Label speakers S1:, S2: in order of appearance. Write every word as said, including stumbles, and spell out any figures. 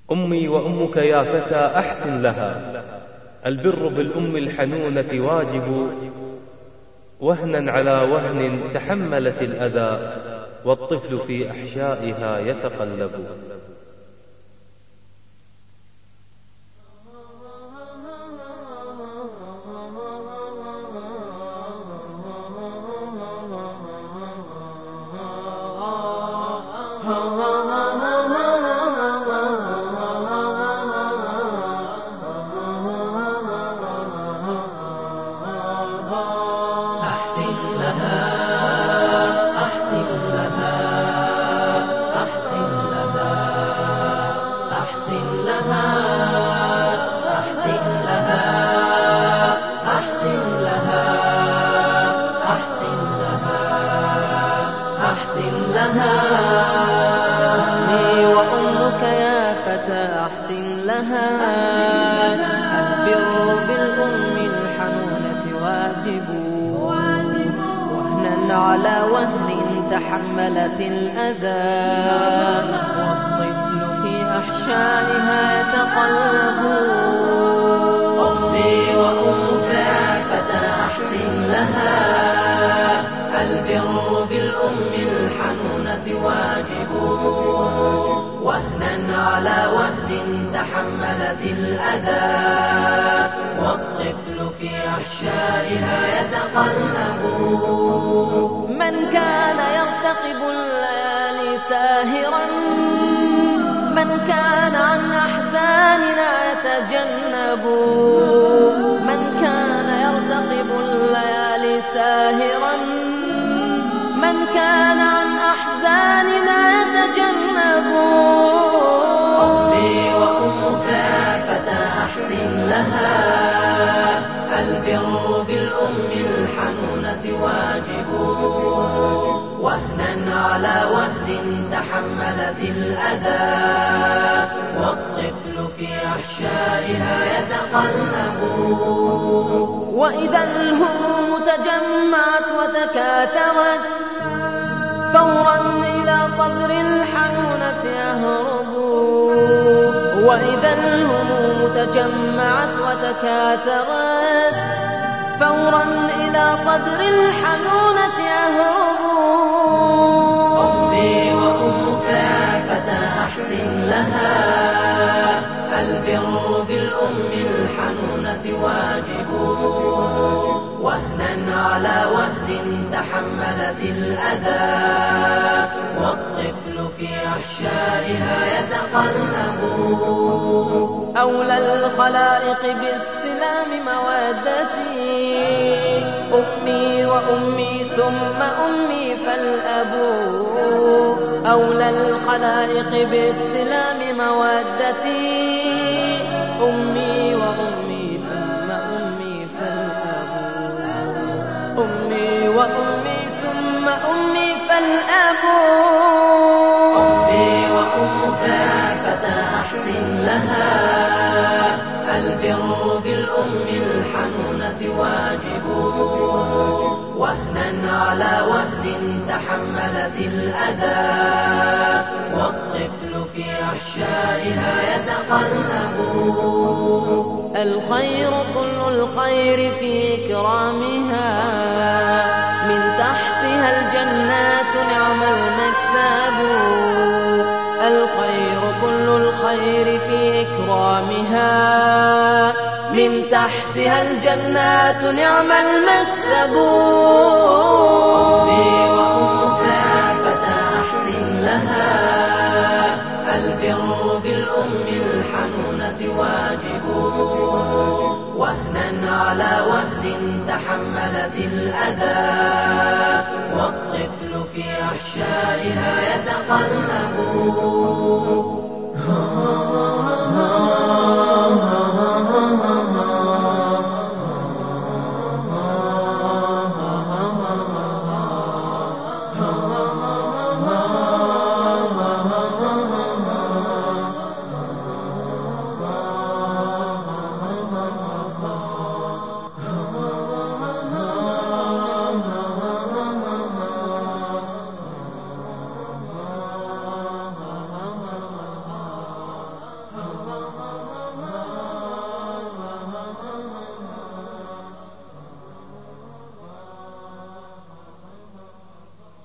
S1: أمي وأمك يا فتى أحسن لها، البر بالأم الحنونة واجب، وهنا على وهن تحملت الأذى، والطفل في أحشائها يتقلب.
S2: أحسن لها أحسن لها أحسن لها أحسن لها أحسن لها أحسن لها أحسن لها أحسن لها.
S3: أمي وأمك يا فتى أحسن لها، البر بالأم الحنونة واجب، وهنا على وهن تحملت الأذى، والطفل في أحشائها يتقلب.
S2: أمي وأمك يا فتى أحسن لها، البر بالأم الحنونة واجب، وهنا على وهن تحملت الأذى، والطفل في أحشائها يتقلب.
S3: من كان يرتقب الليالي ساهرا، من كان عن أحزاننا يتجنب، من كان يرتقب الليالي ساهرا، من كان عن أحزاننا يتجنب.
S2: أمي وأمك يا فتى أحسن لها، البر بالأم الحنونة واجب، وهنا على وهن تحملت الأذى، والطفل في أحشائها يتقلب.
S3: وإذا الهموم تجمعت وتكاثرت، فورا إلى صدر الحنونة يهرب. وإذا الهموم تجمعت وتكاثرت، فورا إلى صدر الحنونة يهرب.
S2: أمي وأمك يا فتى أحسن لها، البر بالأم الحنونة واجب، وهنا على وهن تحملت الأذى، والطفل في أحشائها يتقلب.
S3: أولى الخلائق باستلام مودتي، أمي وأمي ثم أمي فالأب. أولى الخلائق باستلام مودتي، أمي وأمي ثم أمي فالأب. أمي وأمي ثم أمي فالأب.
S2: أمي وأمك يا فتى أحسن لها، البر بالأم الحنونة واجب، وهنا على وهن تحملت الأذى، والطفل في أحشائها يتقلب. أمي وأمك يا فتى أحسن لها، البر بالأم الحنونة واجب، وهنا على وهن تحملت الأذى، والطفل في أحشائها يتقلب. أمي وأمك يا فتى أحسن لها، البر بالأم الحنونة واجب، وهنا على وهن تحملت الأذى، والطفل في أحشائها
S3: الخير كل الخير في إكرامها، من تحتها الجنات نعم المكسب. الخير كل الخير في إكرامها، من تحتها الجنات نعم المكسب.
S2: أمي وأمك يا فتى أحسن لها، البر بالأم الحنونة واجب، وهنا على وهن تحملت الأذى، والطفل في أحشائها يتقلب.